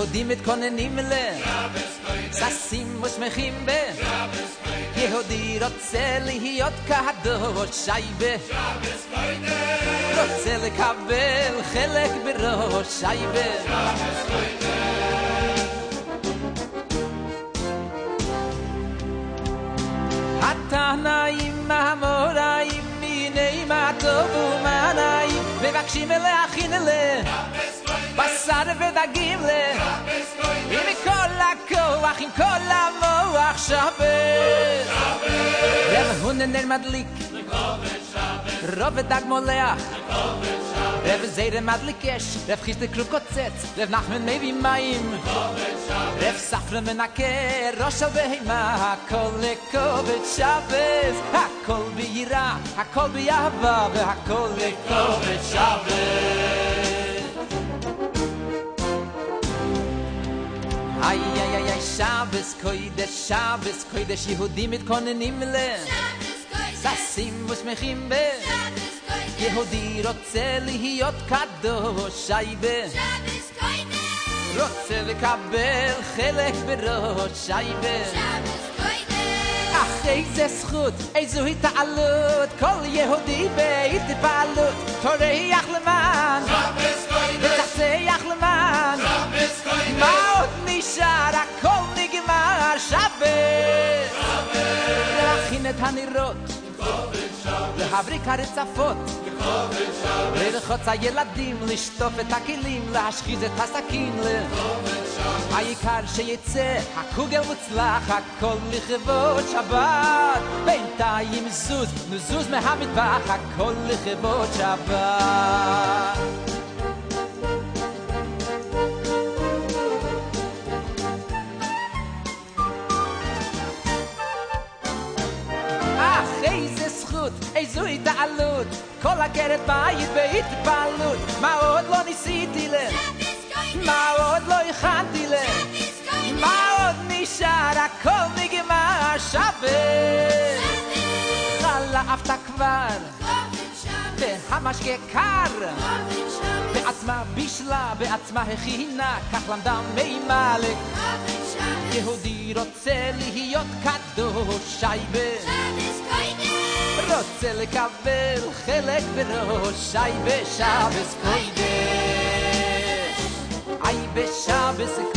יהודים מתכוננים ששים ושמחים יהודי רוצה להיות קדוש שייבה רוצה לקבל חלק בראש שייבה התנאים המוראים מיני מה טוב ומה נעים מבקשים להכין בשר ודגים עם כל הכוח, עם כל המוח שבת רב הוננר מדליק רוב דג מולח רב זיירה מדליק אש רב חיסטר קרוב קוצץ רב נחמן מביא מים רב ספרא מנקה ראש על בהמה הכל לכובד שבת הכל ביראה, הכל באהבה והכל לכובד שבת איי איי איי שבס קוידש יהודים מתכוננים ששים ושמחים יהודי רוצה להיות קדוש שייבה רוצה לקבל חלק בראש שייבה אך איזה זכות, איזו התעלות כל יהודי בהתפעלות תורח למען ותצח למען מה עוד נשאר הכל נגמר שבת להכין את הנרות להבריק הרצפות ללחוץ הילדים לשטוף את הכלים להשחיז את הסכין העיקר שיצא הקוגל מוצלח הכל לכבוד שבת בינתיים נזוז מהמטבח הכל לכבוד שבת איזה זכות, איזו התעלות כל עקרת בית בהתפעלות מה עוד לא ניסיתי מה עוד לא הכנתי מה עוד נשאר הכל נגמר שבת חלפת כבר והמשקה קר בעצמה בישלה בעצמה הכינה כך למדה מימלק יהודי רוצה להיות קדוש שייבה רוצה לקבל חלק בראש שייבה שבס קוידש איי בשבס